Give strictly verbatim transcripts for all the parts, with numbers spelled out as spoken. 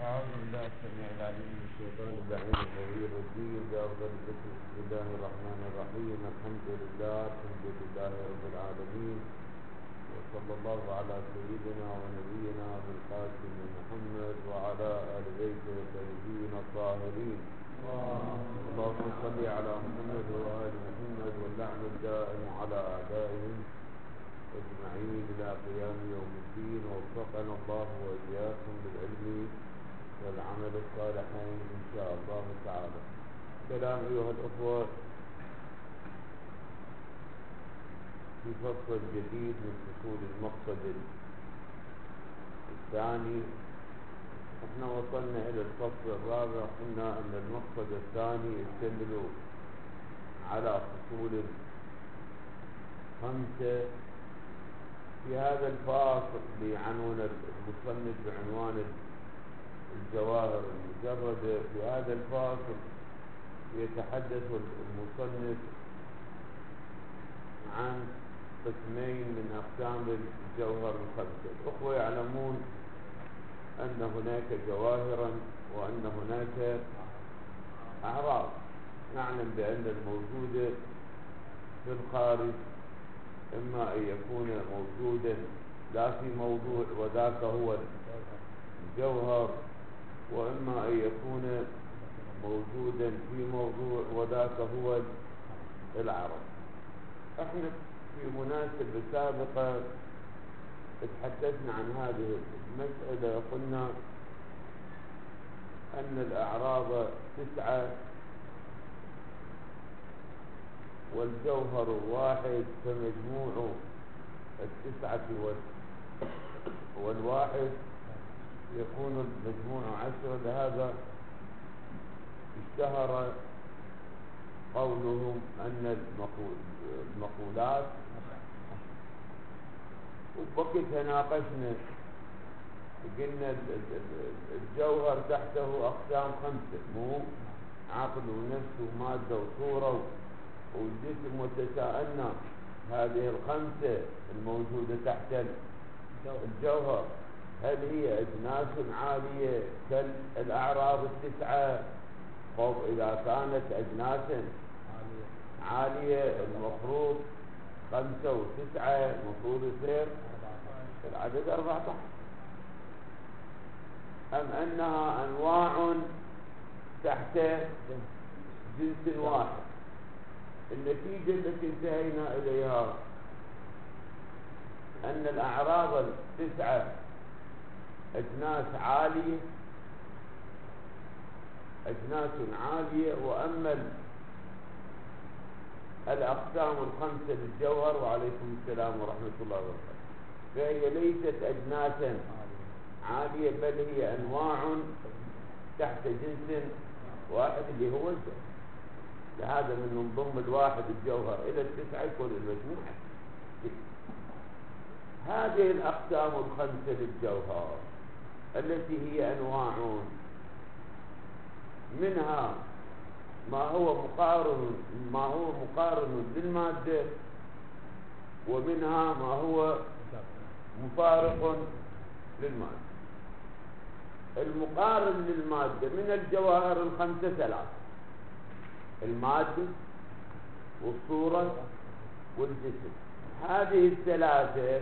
أعوذ بالله السميع العليم من الشيطان اللعين القوي الرجيم بأفضل الذكر بسم الله الرحمن الرحيم الحمد لله الحمد لله رب العالمين وصلى الله على سيدنا ونبينا بالقاسم محمد وعلى آل بيته الطيبين الطاهرين اللهم صل على محمد وآل محمد واللعن الدائم على أعدائهم أجمعين إلى قيام يوم الدين ووفقنا الله وإياكم بالعلم والعمل الصالحين إن شاء الله تعالى. سلام أيها الأخوة في فصل جديد من فصول المقصد الثاني. احنا وصلنا إلى الفصل الرابع، قلنا أن المقصد الثاني يشتمل على فصول خمسة. في هذا الفاصل بعنوان المصنف بعنوان الجواهر المجردة، في هذا الفاصل يتحدث المصنف عن قسمين من أقسام الجوهر الخمسة. الأخوة يعلمون أن هناك جواهرا وأن هناك أعراض. نعلم بأن الموجودة في الخارج إما أن يكون موجودا لا في موضوع وذاك هو الجوهر، وإما أن يكون موجودا في موضوع وذاك هو العرض. احنا في مناسبة سابقة تحدثنا عن هذه المسألة، قلنا أن الأعراض تسعة والجوهر واحد، فمجموع التسعة والواحد يكون المجموع عشرة. لهذا اشتهر قولهم أن المقولات، وبوقتها ناقشنا قلنا الجوهر تحته أقسام خمسة، مو عقل ونفس ومادة وصورة والجسم، وتساءلنا هذه الخمسة الموجودة تحت الجوهر هل هي أجناس عالية كالأعراض التسعة؟ طب إذا كانت أجناسا عالية المفروض خمسة وتسعة المفروض يصير العدد أربعة عشر، أم أنها أنواع تحت جنس واحد؟ النتيجة التي انتهينا إليها أن الأعراض التسعة أجناس عالية أجناس عالية، وأما الأقسام الخمسة للجوهر وعليكم السلام ورحمة الله وبركاته فهي ليست أجناسا عالية، بل هي أنواع تحت جنس واحد اللي هو الجوهر. لهذا من ضمن الواحد الجوهر إلى التسعة يكون المجموعة. هذه الأقسام الخمسة للجوهر التي هي أنواع، منها ما هو مقارن ما هو مقارن للمادة، ومنها ما هو مفارق للمادة. المقارن للمادة من الجواهر الخمسة ثلاث: المادة والصورة والجسم. هذه الثلاثة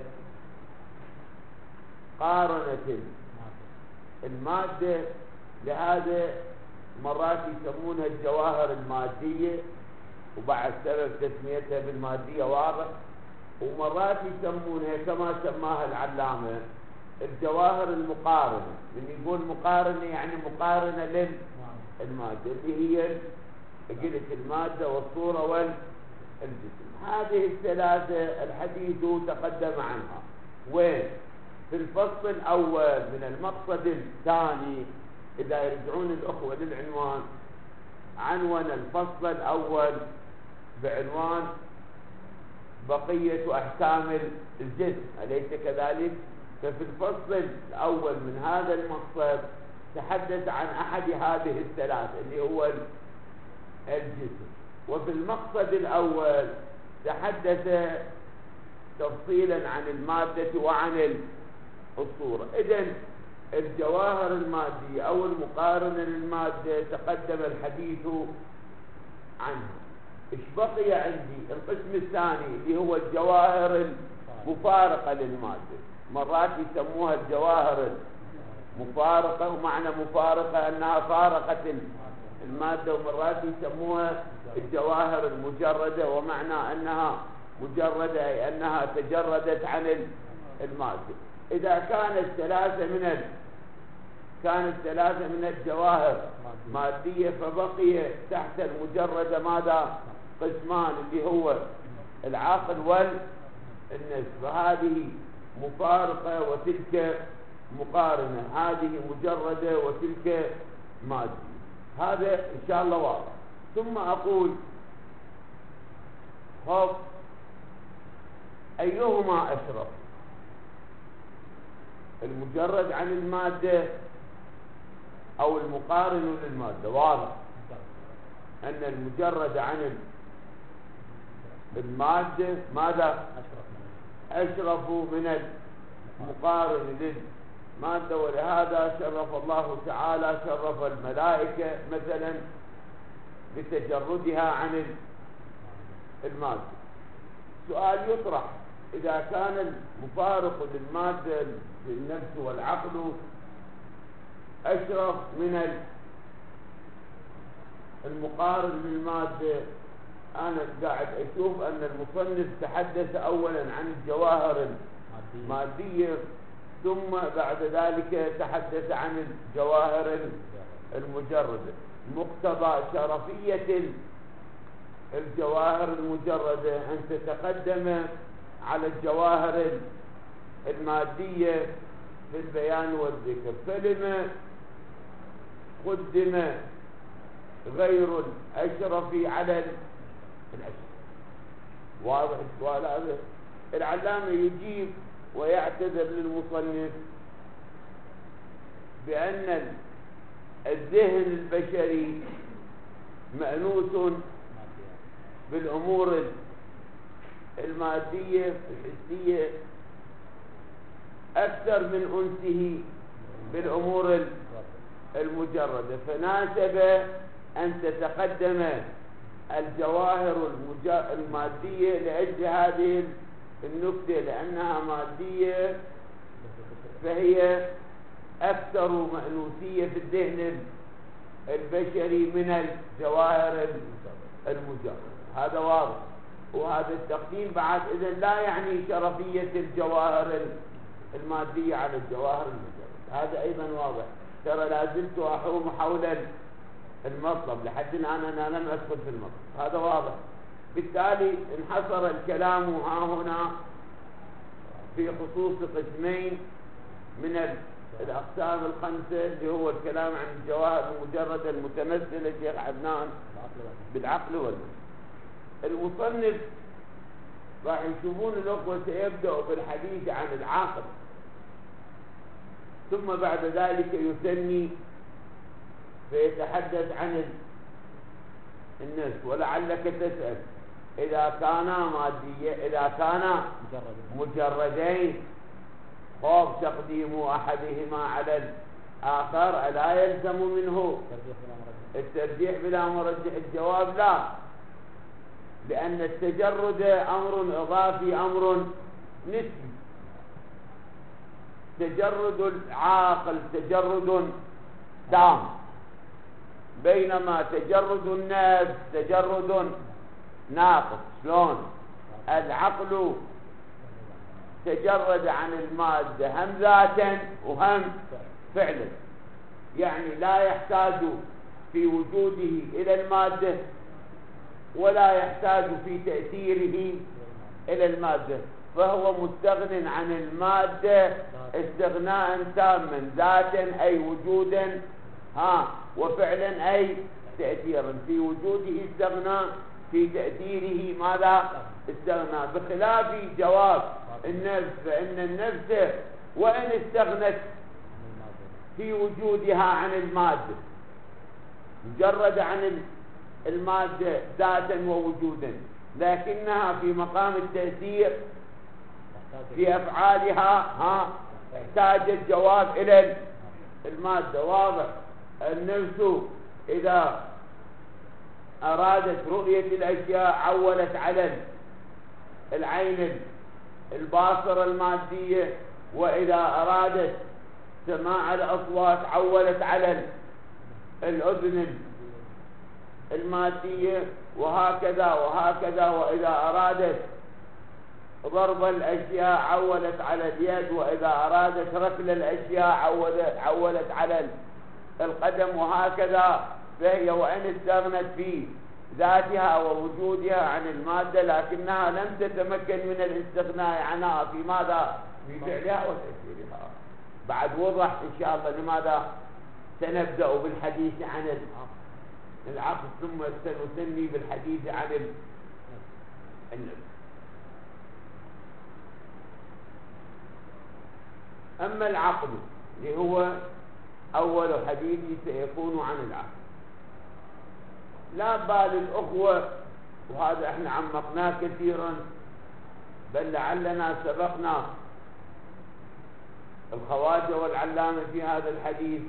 قارنت المادة، لهذا مرات يسمونها الجواهر المادية، وبعد سبب تسميتها بالمادية واضح، ومرات يسمونها كما سماها العلامة الجواهر المقارنة. من يقول مقارنة يعني مقارنة للمادة اللي هي قلت المادة والصورة والجسم. هذه الثلاثة الحديث تقدم عنها، وين؟ في الفصل الأول من المقصد الثاني. إذا يرجعون الأخوة للعنوان، عنوان الفصل الأول بعنوان بقية أحكام الجسم، أليس كذلك؟ ففي الفصل الأول من هذا المقصد تحدث عن أحد هذه الثلاثة اللي هو الجسم، وفي المقصد الأول تحدث تفصيلا عن المادة وعن الصورة. إذن الجواهر المادية أو المقارنة للمادة تقدم الحديث عنها. إيش بقي عندي؟ القسم الثاني اللي هو الجواهر المفارقة للمادة. مرات يسموها الجواهر المفارقة، ومعنى مفارقة أنها فارقت المادة، ومرات يسموها الجواهر المجردة، ومعنى أنها مجردة أي أنها تجردت عن المادة. إذا كانت ثلاثة من ال... كانت ثلاثة من الجواهر مادية، فبقي تحت المجردة ماذا؟ قسمان، اللي هو العقل والنسب. فهذه مفارقة وتلك مقارنة، هذه مجردة وتلك مادية. هذا إن شاء الله واضح. ثم أقول خب أيهما أشرف؟ المجرد عن المادة أو المقارن للمادة؟ واضح أن المجرد عن المادة ماذا؟ أشرف من المقارن للمادة. ولهذا شرف الله تعالى، شرف الملائكة مثلا بتجردها عن المادة. سؤال يطرح: إذا كان المفارق للمادة للنفس والعقل أشرف من المقارن للمادة، أنا قاعد أشوف أن المصنف تحدث أولا عن الجواهر المادية، ثم بعد ذلك تحدث عن الجواهر المجردة. مقتضى شرفية الجواهر المجردة أن تتقدم على الجواهر المادية في البيان والذكر. فلما قدم غير الأشرف على الأشرف؟ واضح السؤال هذا. العلامة يجيب ويعتذر للمصنف بأن الذهن البشري مأنوس بالأمور المادية الحسية أكثر من أنسه بالأمور المجردة، فناسب أن تتقدم الجواهر المادية لأجل هذه النكتة، لأنها مادية فهي أكثر مأنوسية في الذهن البشري من الجواهر المجردة. هذا واضح. وهذا التقديم بعد إذن لا يعني شرفية الجواهر المادية على الجواهر المجردة. هذا أيضا واضح. ترى لازلت أحوم حول المطلب لحد الآن، أنا لم أدخل في المطلب. هذا واضح. بالتالي انحصر الكلام ها هنا في خصوص قسمين من الأقسام الخمسة، اللي هو الكلام عن الجواهر المجردة المتمثلة شيخ عدنان بالعقل والنفس. المصنف راح يشوفون الأخوة سيبدأ بالحديث عن العقل، ثم بعد ذلك يثني فيتحدث عن النفس. ولعلك تسأل: إذا كانا مادية إذا كانا مجردين، خوف تقديم أحدهما على الآخر ألا يلزم منه الترجيح بلا مرجح؟ الجواب لا، لأن التجرد أمر إضافي، أمر نسبي. تجرد العاقل تجرد تام، بينما تجرد النفس تجرد ناقص. شلون؟ العقل تجرد عن المادة هم ذاتا وهم فعلا، يعني لا يحتاج في وجوده إلى المادة ولا يحتاج في تأثيره إلى المادة، فهو مستغن عن المادة استغناء تاما، ذاتا أي وجودا ها وفعلا أي تأثيرا. في وجوده استغنى، في تأثيره ماذا؟ استغنى. بخلاف جواب النفس، فإن النفس وإن استغنت في وجودها عن المادة، مجرد عن المادة ذاتا ووجودا، لكنها في مقام التأثير في أفعالها ها احتاجت جواب إلى المادة. واضح. النفس إذا أرادت رؤية الأشياء عولت على العين الباصرة المادية، وإذا أرادت سماع الأصوات عولت على الأذن المادية، وهكذا وهكذا. وإذا أرادت ضرب الأشياء عولت على اليد، وإذا أرادت ركل الأشياء عولت, عولت على القدم، وهكذا. فهي وإن استغنت في ذاتها ووجودها عن المادة، لكنها لم تتمكن من الاستغناء عنها في ماذا؟ في فعلها وتأثيرها. بعد وضح إن شاء الله لماذا سنبدأ بالحديث عن العقل، ثم سنسمي بالحديث عن النفس. أما العقل اللي هو أول حديثي سيكون عن العقل، لا بال الأخوة، وهذا احنا عمقناه كثيرا، بل لعلنا سبقنا الخواجة والعلامة في هذا الحديث.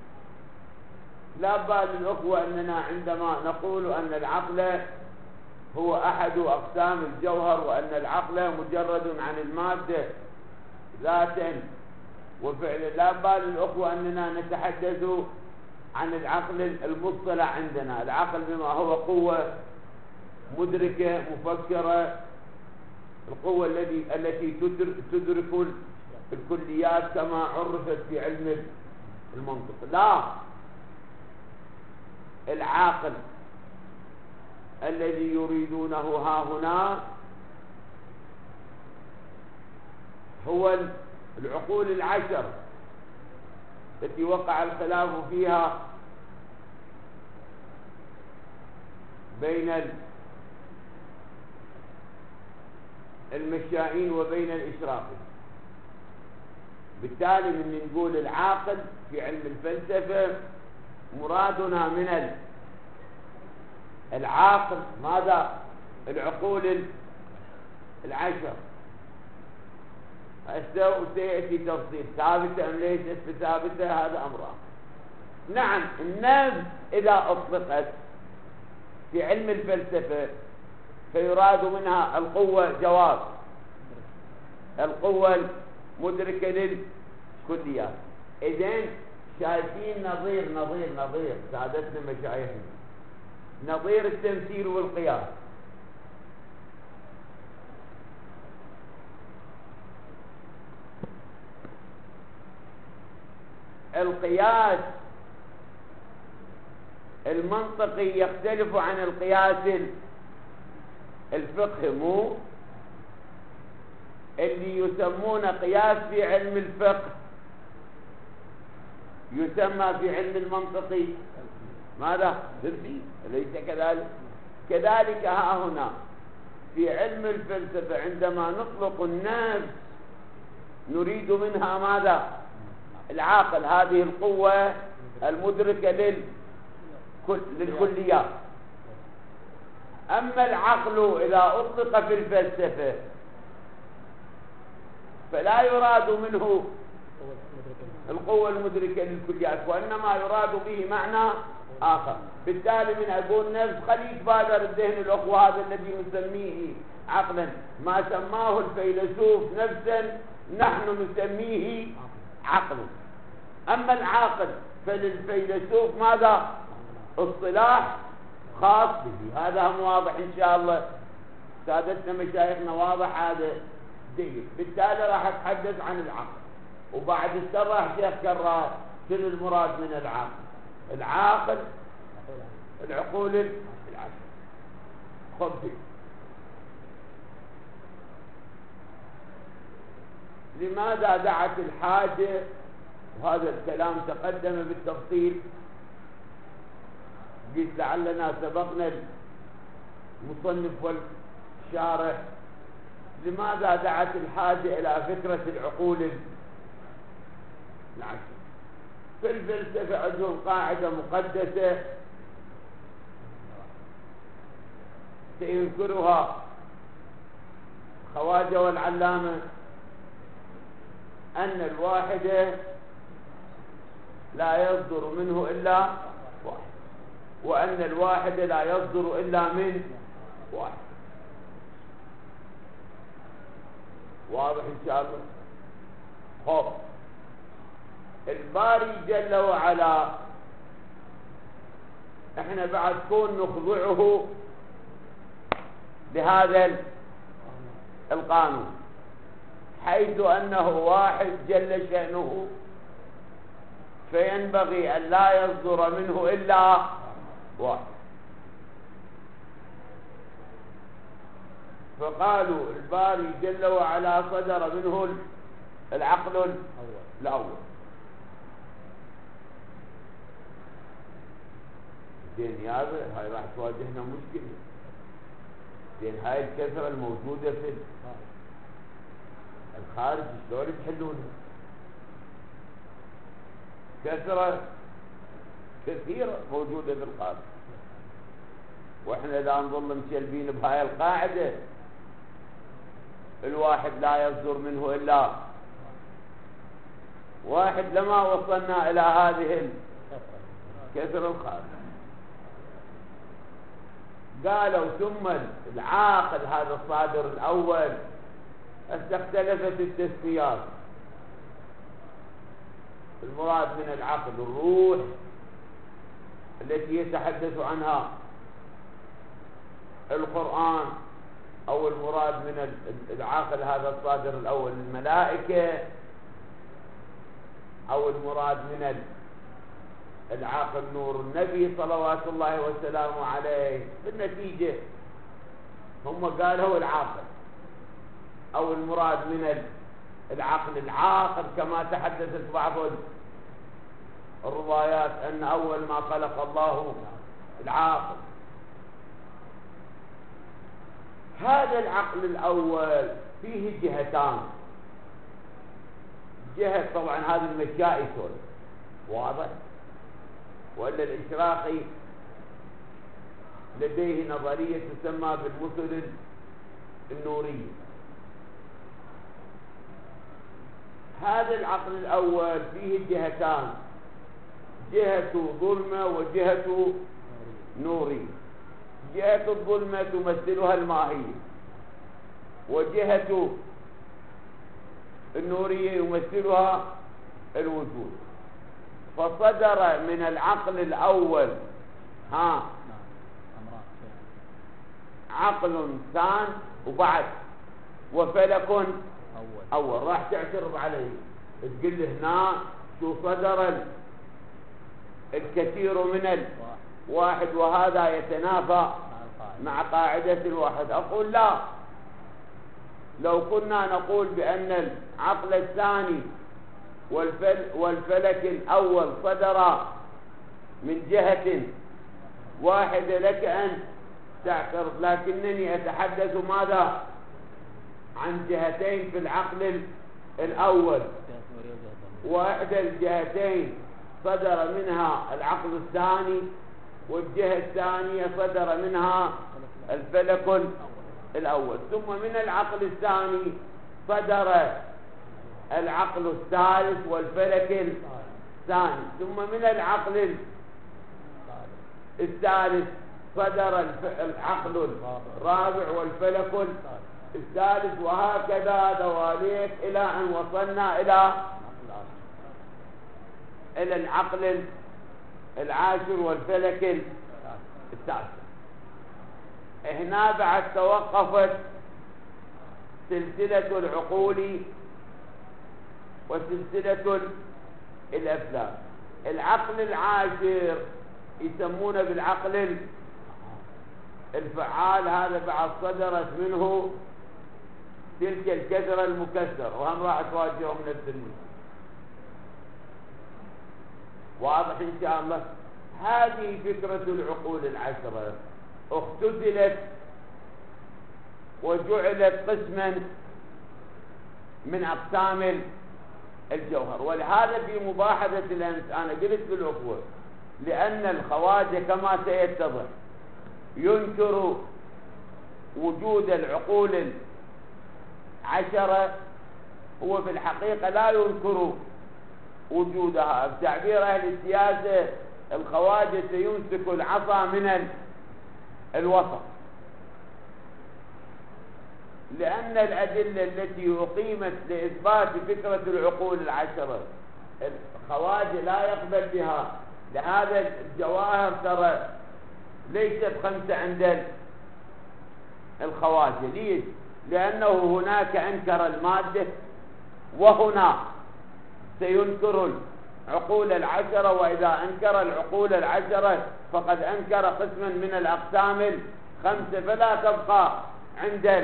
لا بال الأخوة أننا عندما نقول أن العقل هو أحد أقسام الجوهر، وأن العقل مجرد عن المادة ذاتا وفعلا، لا بال الأخوة أننا نتحدث عن العقل المصطلح عندنا. العقل بما هو قوة مدركة مفكرة، القوة التي التي تدرك الكليات كما عرفت في علم المنطق. لا، العاقل الذي يريدونه ها هنا هو العقول العشر التي وقع الخلاف فيها بين المشائين وبين الإشراقيين. بالتالي من نقول العاقل في علم الفلسفة مرادنا من العاقل ماذا؟ العقول العشر. سيأتي تفصيل ثابتة أم ليست بثابتة، هذا أمر آخر. نعم، النفس إذا أطلقت في علم الفلسفة فيراد منها القوة، جواب القوة المدركة للكليات. إذن شايفين نظير نظير نظير سادتنا مشايخنا، نظير التمثيل والقياس. القياس المنطقي يختلف عن القياس الفقهي، مو اللي يسمون قياس في علم الفقه يسمى في علم المنطقي ماذا؟ فقهي، أليس كذلك؟ كذلك ها هنا في علم الفلسفة عندما نطلق النفس نريد منها ماذا؟ العاقل، هذه القوة المدركة للكليات. أما العقل إذا أطلق في الفلسفة فلا يراد منه القوة المدركة للكليات، وإنما يراد به معنى آخر. بالتالي من أقول نفس خلي يتبادر الذهن الأخوة هذا الذي نسميه عقلا، ما سماه الفيلسوف نفسا نحن نسميه عقلا. أما العاقل فللفيلسوف ماذا؟ اصطلاح خاص به. هذا هم واضح إن شاء الله سادتنا مشايخنا، واضح هذا جيد. بالتالي راح أتحدث عن العقل، وبعد السرح شيخ كرار شنو المراد من العقل. العاقل العقول العشر. خذ فيه. لماذا دعت الحاجة، وهذا الكلام تقدم بالتفصيل، قلت لعلنا سبقنا المصنف والشارح، لماذا دعت الحاجة إلى فكرة العقول العشر؟ في الفلسفة عندهم قاعدة مقدسة سيذكرها خواجة والعلامة، أن الواحدة لا يصدر منه إلا واحد، وأن الواحد لا يصدر إلا من واحد. واضح إن شاء الله؟ خب الباري جل وعلا احنا بعد كون نخضعه لهذا القانون، حيث أنه واحد جل شأنه، فينبغي أن لا يصدر منه إلا واحد. فقالوا الباري جل وعلا صدر منه العقل الأول. زين يا هاي راح تواجهنا مشكلة. زين هاي الكثرة الموجودة في الخارج شلون تحلونها؟ كثرة كثيرة موجودة في الخارج، واحنا اذا نظل مشلبين بهاي القاعدة الواحد لا يصدر منه الا واحد، لما وصلنا الى هذه الكثرة الخارج. قالوا ثم العاقل هذا الصادر الاول اختلفت التسميات. المراد من العقل الروح التي يتحدث عنها القرآن، أو المراد من العقل هذا الصادر الأول الملائكة، أو المراد من العقل نور النبي صلوات الله وسلامه عليه. بالنتيجة هم قالوا العاقل، أو المراد من العقل العاقل، كما تحدثت بعض الروايات أن أول ما خلق الله العاقل. هذا العقل الأول فيه جهتان. جهة طبعا هذا المشائي واضح، وإلا الإشراقي لديه نظرية تسمى بالمثل النورية. هذا العقل الأول فيه جهتان، جهة ظلمة وجهة نورية. جهة الظلمة تمثلها الماهية، وجهة النورية يمثلها الوجود. فصدر من العقل الأول ها عقل ثان وبعد وفلك أول, أول. راح تعترض عليه تقول له هنا شو صدر الكثير من الواحد وهذا يتنافى مع قاعدة الواحد. أقول لا، لو كنا نقول بأن العقل الثاني والفل والفلك الأول صدر من جهة واحدة لك أن تعترض، لكنني أتحدث ماذا عن جهتين في العقل الأول، واحدى الجهتين صدر منها العقل الثاني، والجهة الثانية صدر منها الفلك الأول. ثم من العقل الثاني صدر العقل الثالث والفلك الثاني. ثم من العقل الثالث صدر العقل الرابع والفلك الثالث، وهكذا دواليك إلى أن وصلنا إلى إلى العقل العاشر والفلك التاسع. هنا بعد توقفت سلسلة العقول وسلسلة الأفلاك. العقل العاشر يسمونه بالعقل الفعال، هذا بعد صدرت منه تلك الكثرة المكسرة، وهم راح تواجههم نفس المشكلة. واضح إن شاء الله؟ هذه فكرة العقول العشرة، اختزلت وجعلت قسما من أقسام الجوهر. ولهذا في مباحثة الأمس أنا قلت بالأخوة، لأن الخواجة كما سيتضح ينكر وجود العقول العشرة، هو في الحقيقة لا ينكر وجودها. بتعبير أهل السياسة الخواجة سيمسك العصا من الوسط، لأن الأدلة التي أقيمت لإثبات فكرة العقول العشرة الخواجة لا يقبل بها. لهذا الجواهر ترى ليست خمسة عند الخواجة. ليش؟ لأنه هناك أنكر المادة، وهنا سينكر العقول العشرة، وإذا أنكر العقول العشرة فقد أنكر قسما من الأقسام الخمسة، فلا تبقى عند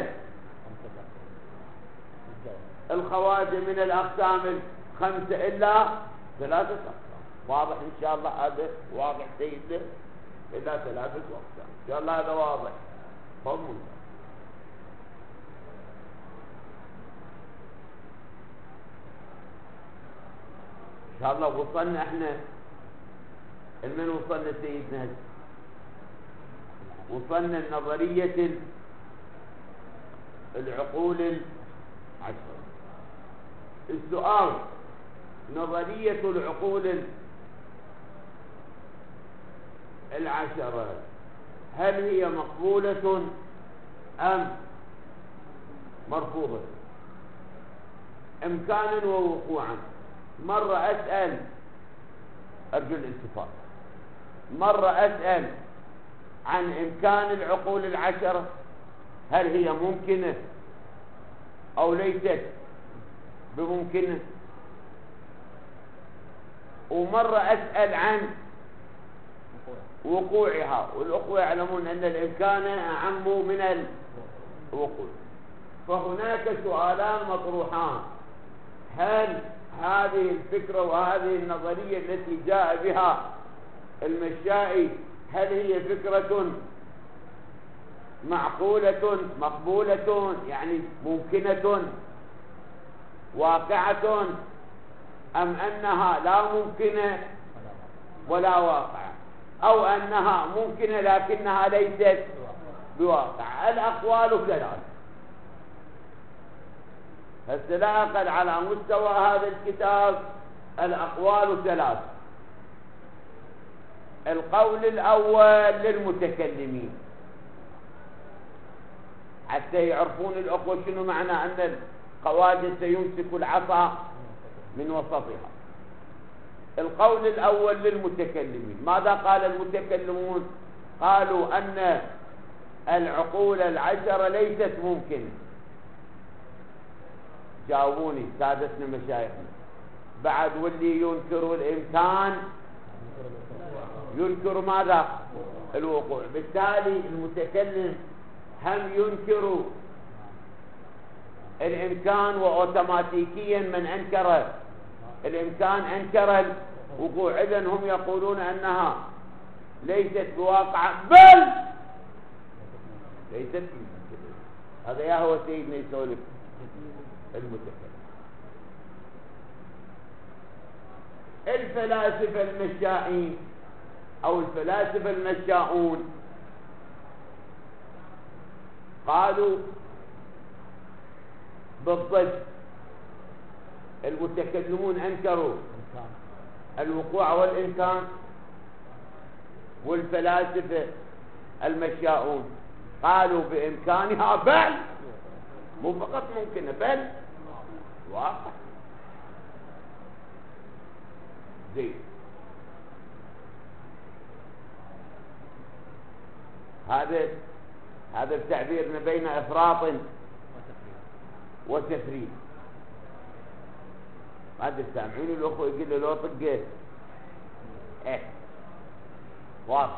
الخواجة من الأقسام الخمسة إلا ثلاثة أقسام. واضح إن شاء الله؟ هذا واضح سيدنا؟ إلا ثلاثة أقسام إن شاء الله. هذا واضح. فضل إن شاء الله. وصلنا إحنا المن وصلنا سيدنا؟ وصلنا النظرية العقول العشرة. السؤال: نظرية العقول العشرة هل هي مقبولة أم مرفوضة؟ إمكانا ووقوعا. مرة أسأل، أرجو الالتفات، مرة أسأل عن إمكان العقول العشرة هل هي ممكنة أو ليست بممكنة، ومرة أسأل عن وقوعها، والأخوة يعلمون أن الإمكان أعم من الوقوع. فهناك سؤالان مطروحان: هل هذه الفكرة وهذه النظرية التي جاء بها المشائي هل هي فكرة معقولة مقبولة، يعني ممكنة واقعة، أم أنها لا ممكنة ولا واقعة، أو أنها ممكنة لكنها ليست بواقع؟ الأقوال ثلاث. هسه لا أقل على مستوى هذا الكتاب الأقوال ثلاث. القول الأول للمتكلمين حتى يعرفون الأخوة شنو معنى أن الخواجة سيمسك العصا من وسطها. القول الأول للمتكلمين. ماذا قال المتكلمون؟ قالوا أن العقول العشرة ليست ممكنة. جاوبوني سادتنا مشايخنا. بعد واللي ينكر الإمكان ينكر ماذا؟ الوقوع. بالتالي المتكلم هم ينكر الإمكان، وأوتوماتيكيا من أنكر الإمكان أنكر الوقوع. إذن هم يقولون أنها ليست بواقعة بل ليست بممكنة. هذا يا هو سيدنا يسولف المتكلم. الفلاسفة المشائين أو الفلاسفة المشاؤون قالوا بالضد. المتكلمون أنكروا الوقوع والإمكان، والفلاسفة المشاؤون قالوا بإمكانها بل مو فقط ممكنة بل واقع. زين. هذا هذا التعبير ما بين إفراط وتفريط. هذا السامعين الأخوة يقول له لو طقيت إيه واضح.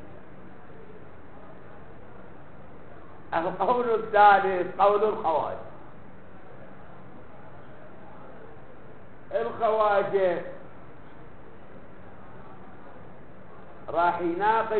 القول الثالث قول الخواجة. الخواجة راح يناقش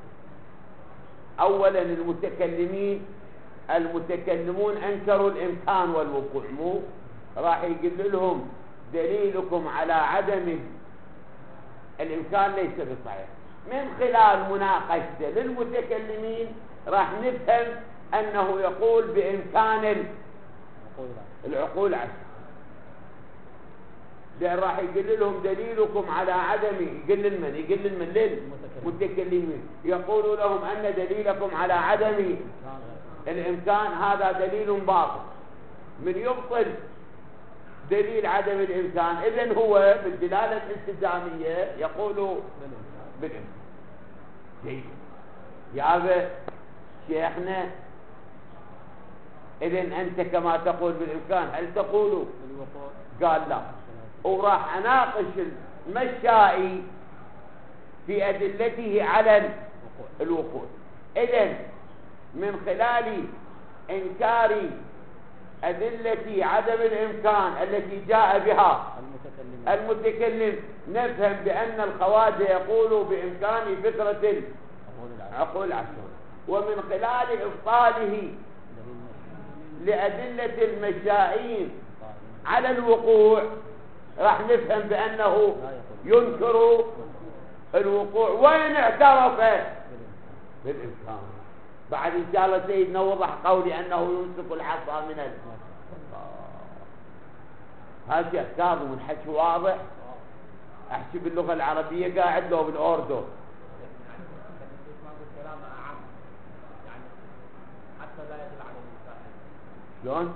أولا المتكلمين. المتكلمون أنكروا الإمكان والوقوع، مو راح يقول لهم دليلكم على عدم الإمكان ليس بصحيح. من خلال مناقشته للمتكلمين راح نفهم أنه يقول بإمكان العقول عشر. ده راح يقول لهم دليلكم على عدم، يقول لمن؟ يقول لمن؟ للمتكلمين. يقول لهم أن دليلكم على عدم الإمكان هذا دليل باطل. من يبطل دليل عدم الإمكان إذن هو بالدلالة الالتزامية يقول بالإمكان. جيد يا أبا شيخنا، إذن أنت كما تقول بالإمكان هل تقول؟ قال لا. وراح أناقش المشائي في أدلته على الوقوع. إذن من خلال إنكار أدلة عدم الإمكان التي جاء بها المتكلم نفهم بأن الخواجة يقول بإمكان فكرة عقول العشر. ومن خلال إبطاله لأدلة المشائين على الوقوع راح نفهم بأنه ينكر الوقوع وإن اعترف بالإمكان. بعد إن شاء الله سيدنا وضح قولي أنه يمسك العصا من ال هذا أحكام من حكي واضح. أحكي باللغة العربية قاعد له بالأوردو شلون؟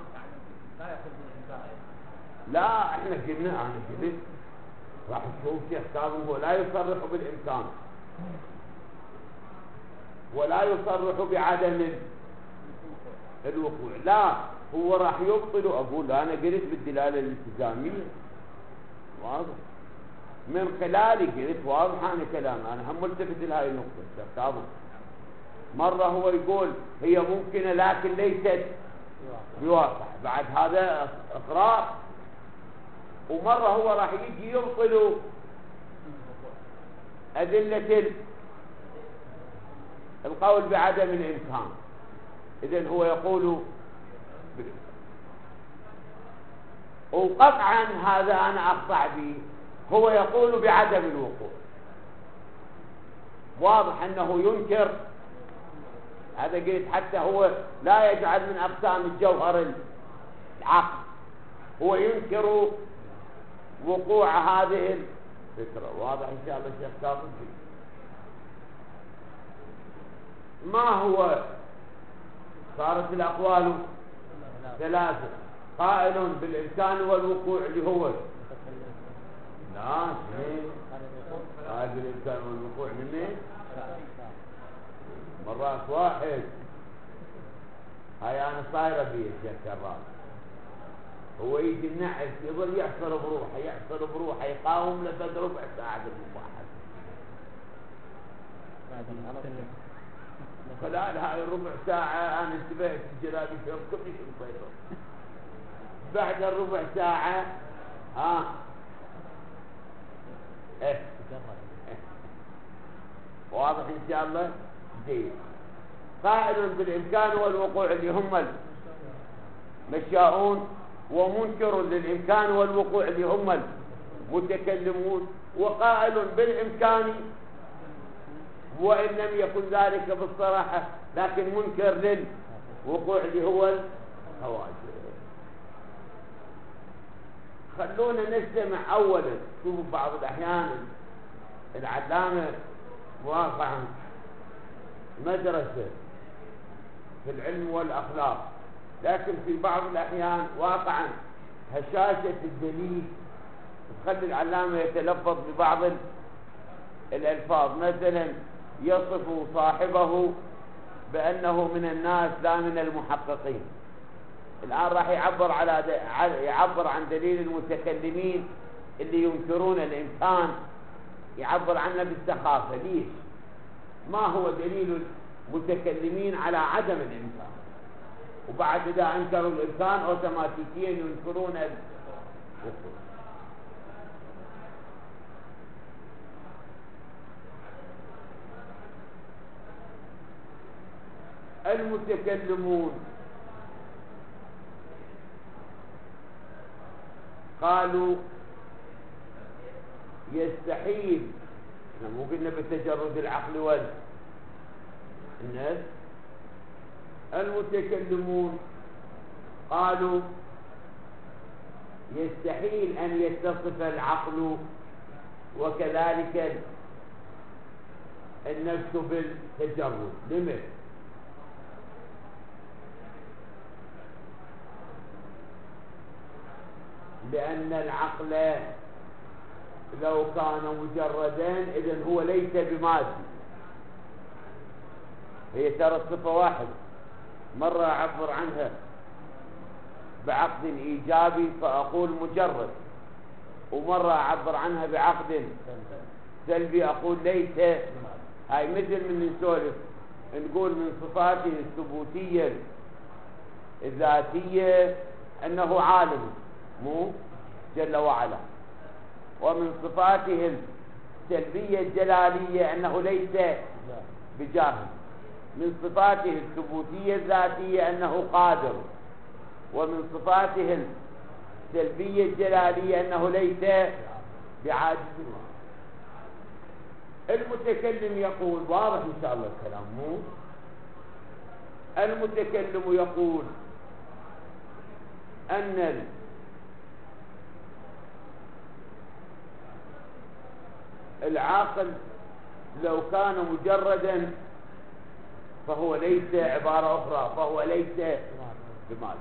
لا احنا قلنا انا قلت راح تشوف شيخ كاظم هو لا يصرح بالامكان ولا يصرح بعدم الوقوع، لا هو راح يبطل. اقول انا قلت بالدلاله الالتزاميه واضح من خلالي قلت واضح انا كلام انا هم ملتفت لهذه النقطه. شيخ كاظم مره هو يقول هي ممكنه لكن ليست بواقع، بعد هذا اقرار. ومره هو راح يجي يبطل ادله القول بعدم الامكان. اذن هو يقول بالامكان. وقطعا هذا انا اقطع به، هو يقول بعدم الوقوع. واضح انه ينكر هذا قلت حتى هو لا يجعل من اقسام الجوهر العقل، هو ينكر وقوع هذه الفكره. واضح ان شاء الله الشيخ كاظم. ما هو صارت الأقوال ثلاثة، قائل بالإمكان والوقوع اللي هو لا شيء قائل بالإمكان والوقوع مني مرات واحد. هاي أنا صايرة بيه الشيخ كرام. هو يجي النعس يظل يحصل بروحه يحصل بروحه يقاوم لبد ربع ساعة بالمباحث. خلال هاي الربع ساعة أنا انتبهت الجلابي في كل شيء مصيره. بعد الربع ساعة ها إيه. إيه. واضح إن شاء الله. زين. قائل بالإمكان والوقوع اللي هم المشاؤون، ومنكر للإمكان والوقوع اللي هم المتكلمون، وقائل بالإمكان وإن لم يكن ذلك بالصراحة لكن منكر للوقوع اللي هو الخواجة. خلونا نستمع أولا. شوفوا بعض الأحيان العلامة واقعا مدرسة في العلم والأخلاق، لكن في بعض الأحيان واقعا هشاشة الدليل تخلي العلامة يتلفظ ببعض الألفاظ. مثلا يصف صاحبه بأنه من الناس لا من المحققين. الآن راح يعبر على يعبر عن دليل المتكلمين اللي ينكرون الإمكان، يعبر عنه بالسخافة. ليش؟ ما هو دليل المتكلمين على عدم الإمكان؟ وبعد إذا أنكروا الإمكان أوتوماتيكيا ينكرون الوقوع. المتكلمون قالوا يستحيل، احنا مو قلنا بتجرد العقل والناس. المتكلمون قالوا يستحيل أن يتصف العقل وكذلك النفس بالتجرد. لماذا؟ لأن العقل لو كان مجردا إذن هو ليس بمادي. هي ترى الصفة واحدة، مرة أعبر عنها بعقد إيجابي فأقول مجرد، ومرة أعبر عنها بعقد سلبي أقول ليس. هاي مثل من نسولف نقول من صفاته الثبوتية الذاتية أنه عالم مو جل وعلا، ومن صفاته السلبية الجلالية أنه ليس بجاهل، من صفاته الثبوتية الذاتية أنه قادر، ومن صفاته السلبية الجلالية أنه ليس بعاجز. المتكلم يقول، واضح إن شاء الله الكلام مو؟ المتكلم يقول أن العاقل لو كان مجردا فهو ليس، عبارة أخرى فهو ليس بمادي.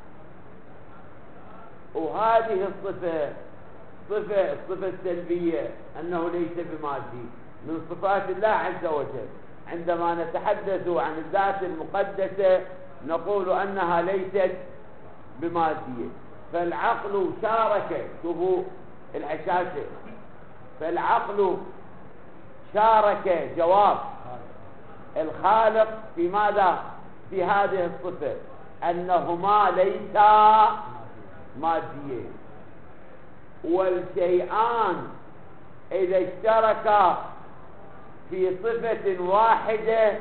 وهذه الصفة صفة الصفة السلبية أنه ليس بمادي من صفات الله عز وجل. عندما نتحدث عن الذات المقدسة نقول أنها ليست بمادية. فالعقل شارك، شوفوا الهشاشة، فالعقل شارك جواب الخالق في ماذا؟ في هذه الصفة أنهما ليسا ماديين. والشيئان إذا اشتركا في صفة واحدة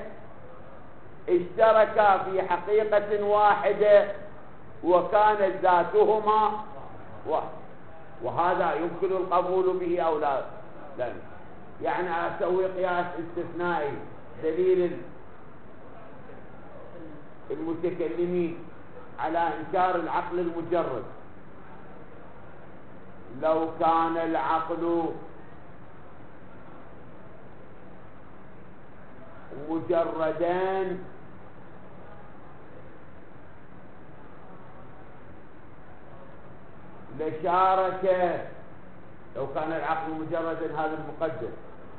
اشتركا في حقيقة واحدة وكانت ذاتهما واحدة. وهذا يمكن القبول به أو لا؟ لا. يعني أسوي قياس استثنائي. دليل المتكلمين على إنكار العقل المجرد: لو كان العقل مجردان لشارك، لو كان العقل مجردا هذا المقدس،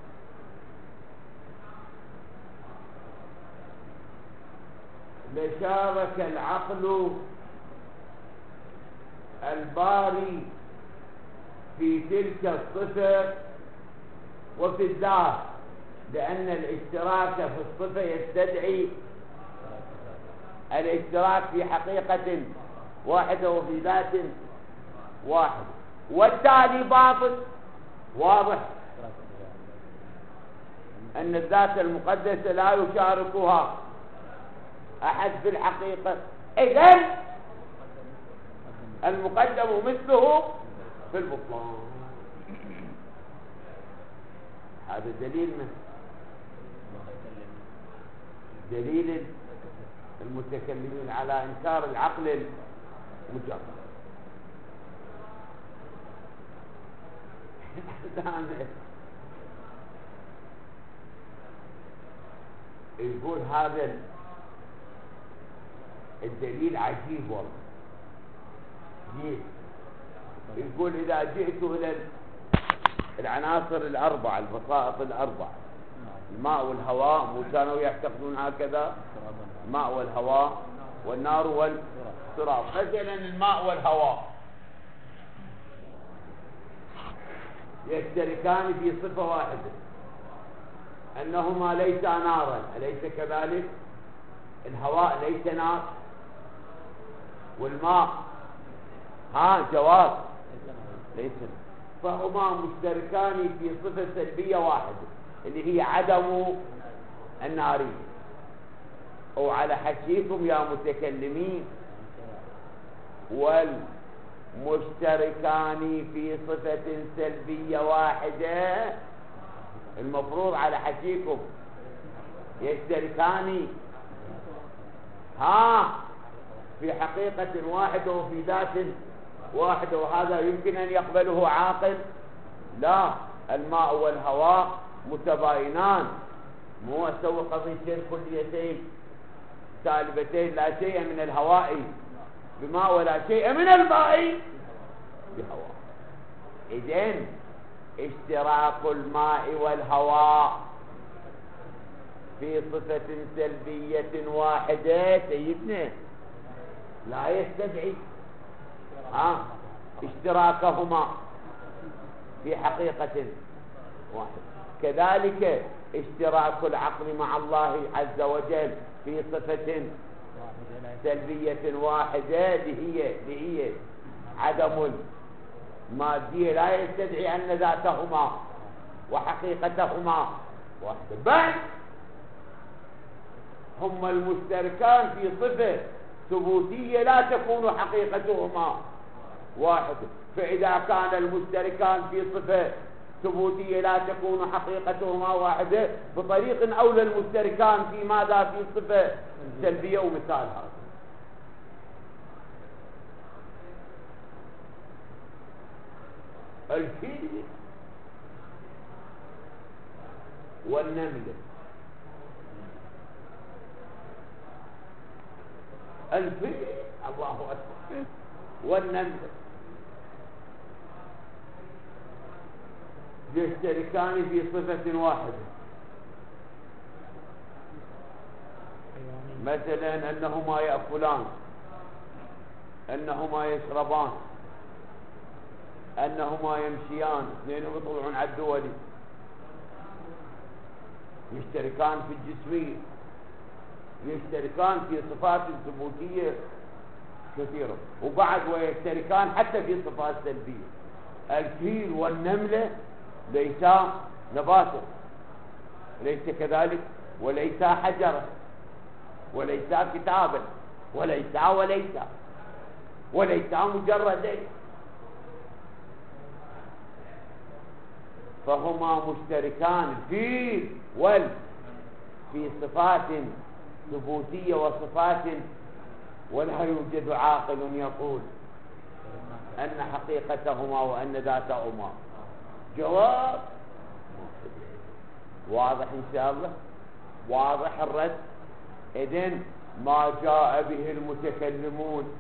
لشارك العقل الباري في تلك الصفة وفي الذات، لأن الاشتراك في الصفة يستدعي الاشتراك في حقيقة واحدة وفي ذات واحدة، والتالي باطل. واضح أن الذات المقدسة لا يشاركها أحد في الحقيقة، إذن المقدم مثله في البطلان. هذا دليل من دليل المتكلمين على إنكار العقل المجرد. يقول هذا الدليل عجيب والله. ليه؟ يقول إذا جئت إلى العناصر الأربعة، البسائط الأربعة، الماء والهواء، مو كانوا يعتقدون هكذا؟ الماء والهواء والنار والتراب. مثلا الماء والهواء يشتركان في صفة واحدة، أنهما ليسا نارا، أليس كذلك؟ الهواء ليس نار، والماء ها جواب ليس نار، فهما مشتركان في صفة سلبية واحدة اللي هي عدم النارية. وعلى حكيكم يا متكلمين، والمشتركان في صفة سلبية واحدة المفروض على حكيكم يشتركان ها في حقيقة واحدة وفي ذات واحدة، وهذا يمكن أن يقبله عاقل؟ لا، الماء والهواء متباينان، مو أسوي قضيتين كليتين سالبتين، لا شيء من الهواء بماء ولا شيء من الماء بهواء. إذن اشتراك الماء والهواء في صفة سلبية واحدة سيدنا لا يستدعي ها اشتراكهما في حقيقة واحدة. كذلك اشتراك العقل مع الله عز وجل في صفة سلبية واحدة اللي هي اللي هي عدم المادية لا يستدعي أن ذاتهما وحقيقتهما واحدة، بل هما المشتركان في صفة ثبوتية لا تكون حقيقتهما واحدة. فإذا كان المشتركان في صفة ثبوتية لا تكون حقيقتهما واحدة، بطريق أولى المشتركان في ماذا؟ في صفة سلبية. ومثال هذا الفيل والنملة. الفيل الله أكبر والنملة يشتركان في صفة واحدة، مثلا أنهما يأكلان، أنهما يشربان، أنهما يمشيان، اثنينهم يطلعون على الدول، يشتركان في الجسمية، يشتركان في صفات ثبوتية كثيرة، وبعد ويشتركان حتى في صفات سلبية. الفيل والنملة ليسا نباتا، ليس كذلك، وليسا حجرا، وليسا كتابا، وليسا وليسا وليسا مجردين، فهما مشتركان في وال في صفات ثبوتية وصفات، ولا يوجد عاقل يقول أن حقيقتهما وأن ذاتهما. جواب واضح إن شاء الله، واضح الرد. إذن ما جاء به المتكلمون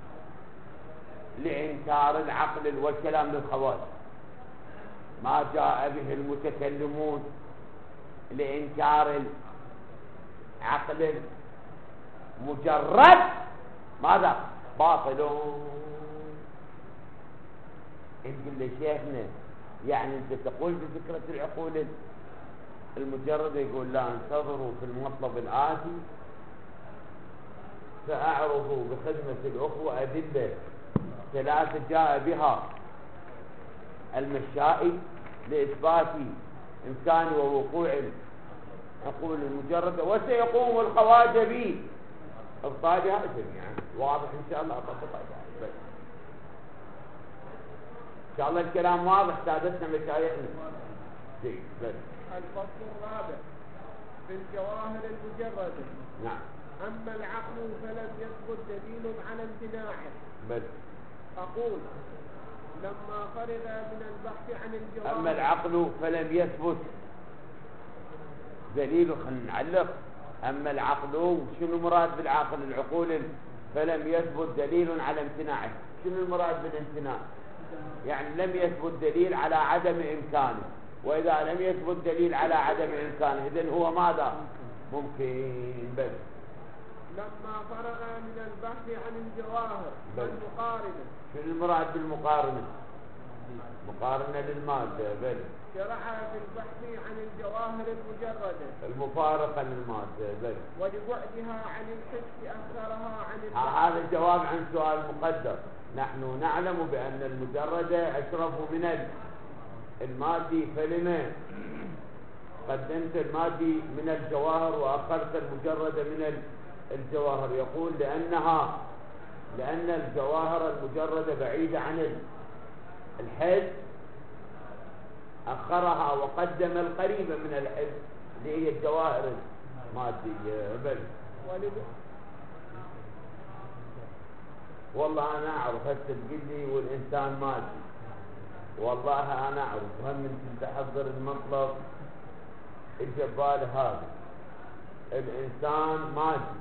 لإنكار العقل والكلام للخواص، ما جاء به المتكلمون لإنكار العقل مجرد ماذا؟ باطل. يقول لي شيخنا يعني انت تقول بفكرة العقول المجردة؟ يقول لا، انتظروا في المطلب الآتي سأعرض بخدمة الأخوة أدلة ثلاثة جاء بها المشائي لإثبات إمكان ووقوع العقول المجردة، وسيقوم الخواجة بإبطالها جميعا. واضح إن شاء الله؟ بس إن شاء الله الكلام واضح سادتنا مشايخنا. جيد. بس الفصل الرابع في الجواهر المجردة. نعم. أما العقل فلم يثبت دليل على امتناعه. بس أقول لما فرغ من البحث عن الجواهر. أما العقل فلم يثبت دليل، خلينا نعلق. أما العقل، شنو المراد بالعقل؟ العقول فلم يثبت دليل على امتناعه. شنو المراد بالامتناع؟ يعني لم يثبت دليل على عدم إمكانه، وإذا لم يثبت دليل على عدم إمكانه إذن هو ماذا؟ ممكن. بس لما فرغ من البحث عن الجواهر المقارنة. شنو المراد بالمقارنة؟ مقارنة للمادة. بل شرع في البحث عن الجواهر المجردة المفارقة للمادة. بل ولبعدها عن الحس أثرها عن البحث. هذا الجواب عن سؤال مقدر. نحن نعلم بأن المجردة أشرف من المادي، فلما قدمت المادي من الجواهر وأخرت المجردة من الجواهر؟ يقول لأنها لأن الجواهر المجردة بعيدة عن الحس، أخرها وقدم القريبة من الحس اللي هي الجواهر المادية. بل والله انا اعرف هسه تقول لي والانسان مادي، والله انا اعرف هم من تحضر المطلب اجى ببالي هذا الانسان مادي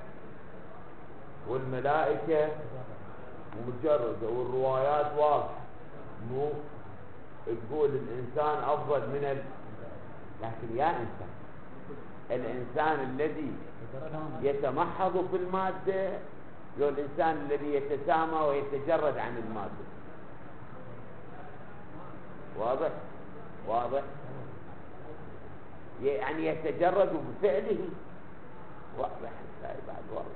والملائكه مجرده والروايات واضحه، مو تقول الانسان افضل من ال... لكن يا انسان الانسان الذي يتمحض في الماده لو الانسان الذي يتسامى ويتجرد عن الماده. واضح واضح يعني يتجرد بفعله. واضح بعد واضح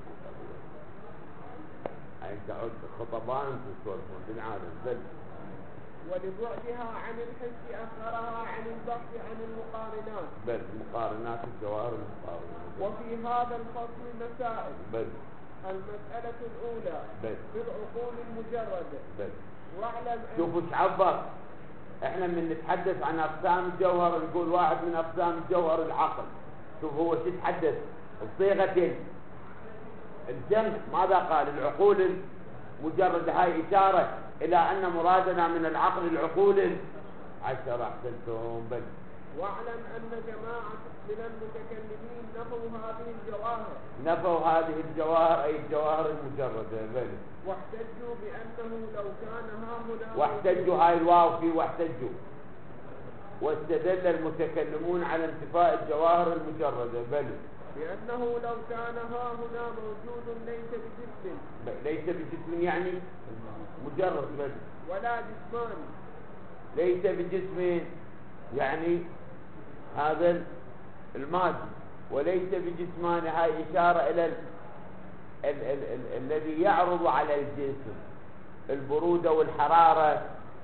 أي تعود خطبان تسولفون بالعالم بل ولبعدها عن الحس أخرها عن البحث عن المقارنات بل مقارنات الجواهر المقارنات. وفي هذا الفصل مسائل. بل المسألة الأولى بل بالعقول المجردة. بل واعلم شوفوا ايش عبر. احنا من نتحدث عن اقسام الجوهر نقول واحد من اقسام الجوهر العقل. شوف هو شو يتحدث بصيغة الجمع. ماذا قال؟ العقول المجردة. هاي إشارة إلى أن مرادنا من العقل العقول عشر. أحسنتم. بل واعلم أن جماعة من المتكلمين نفوا هذه الجواهر. نفوا هذه الجواهر أي الجواهر المجردة. بل واحتجوا بأنه لو كان ها هنا واحتجوا هاي الواو في واحتجوا. واستدل المتكلمون على انتفاء الجواهر المجردة. بل لأنه لو كان ها هنا موجود ليس بجسم. ليس بجسم يعني مجرد. بل ولا جسمان. ليس بجسم يعني هذا المادي وليس بجسمان. هاي إشارة إلى ال ال ال ال الذي يعرض على الجسم البرودة والحرارة.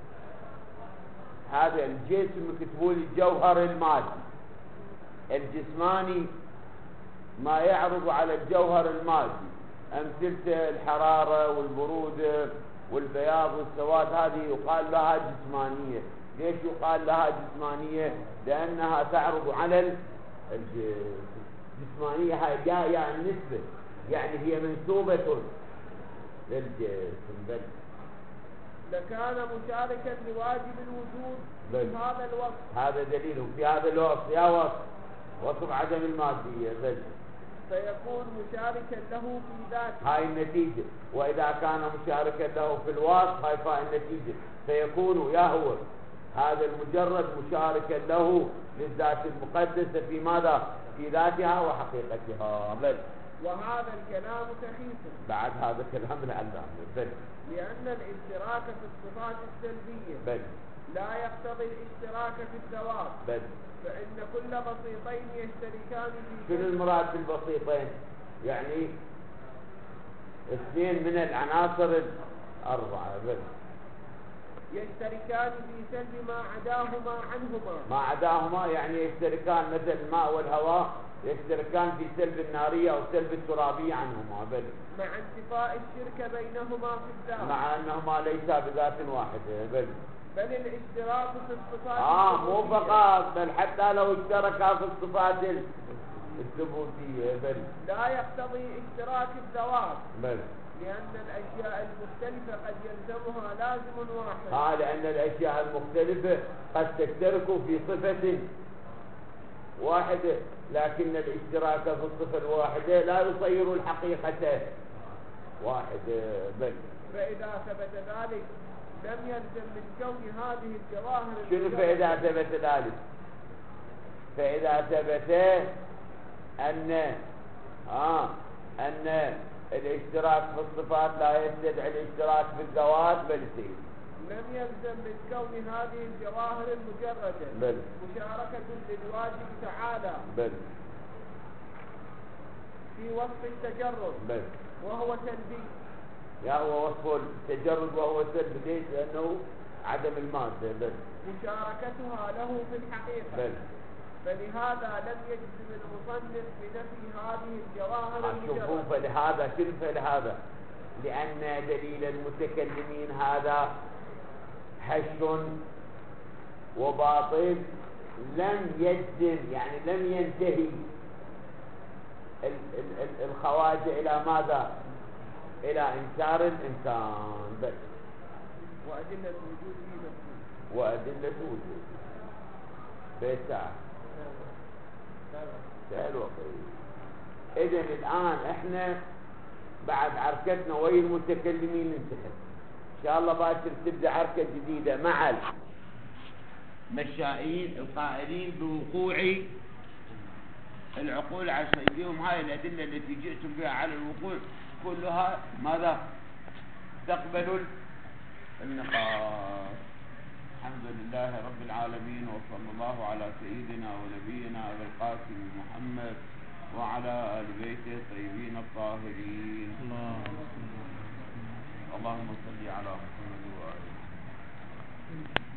هذا الجسم كتبوا لي الجوهر المادي. الجسماني ما يعرض على الجوهر المادي أمثلته الحرارة والبرودة والبياض والسواد. هذه يقال لها جسمانية. ليش يقال لها جسمانية؟ لأنها تعرض على الجسم. جسمانية هاي جاية النسبة يعني هي منسوبة للجسم. بل لكان مشاركا لواجب الوجود في هذا الوصف. هذا دليل في هذا الوصف. يا وصف وصف عدم المادية. بل فيكون مشاركا له في ذاته. هاي النتيجة. وإذا كان مشاركا له في الوصف هاي فهي النتيجة. فيكون يا هو هذا المجرد مشاركا له للذات المقدسة في ماذا؟ في ذاتها وحقيقتها. بل وهذا الكلام سخيف. بعد هذا كلام العلامة. بل لأن الاشتراك في الصفات السلبية بل لا يقتضي الاشتراك في الذوات. بل فإن كل بسيطين يشتركان في شنو المراد بالبسيطين؟ يعني اثنين من العناصر الأربعة. بل يشتركان في سلب ما عداهما عنهما. ما عداهما يعني يشتركان مثل الماء والهواء يشتركان في سلب النارية أو سلب الترابية عنهما. بل مع انتفاء الشرك بينهما في الذات. مع أنهما ليسا بذات واحدة. بل بل الاشتراك في الصفات آه مو فقط بل حتى لو اشتركا في الصفات الثبوتية. بل لا يقتضي اشتراك الذوات. بل لأن الأشياء المختلفة قد يلزمها لازم واحد. آه لأن الأشياء المختلفة قد تشترك في صفة واحدة لكن الاشتراك في الصفة الواحدة لا يصير الحقيقة واحدة. بل فإذا ثبت ذلك لم يلزم من كون هذه الجواهر. شنو فإذا ثبت ذلك؟ فإذا ثبت أن آه أن الاشتراك في الصفات لا يستدعي الاشتراك في الذوات. بل سيد لم يلزم من كون هذه الجواهر المجردة بل مشاركة للواجب تعالى بل في وصف التجرد. بل وهو سلبي. يا هو وصف التجرد وهو سلبي. ليش؟ لأنه عدم المادة. بل مشاركتها له في الحقيقة. بل فلهذا لم يجزم المصنف بنفي هذه الجواهر شوفوا المجردة. فلهذا شنو فلهذا؟ لأن دليل المتكلمين هذا هش وباطل لم يجزم يعني لم ينتهي الخواجة إلى ماذا؟ إلى إنكار الإنسان بس. وأدلة وجوده مفهوم. وأدلة وجوده بيساع سهل وقيل. إذن الآن إحنا بعد عركتنا ويا المتكلمين انتهت، إن شاء الله باكر تبدأ عركة جديدة مع المشائين القائلين بوقوع العقول على سيدهم. هاي الأدلة التي جئتم بها على الوقوع كلها ماذا تقبل النقاش. الحمد لله رب العالمين، وصلى الله على سيدنا ونبينا أبي القاسم محمد وعلى آل بيته الطيبين الطاهرين. اللهم صل على محمد وآله.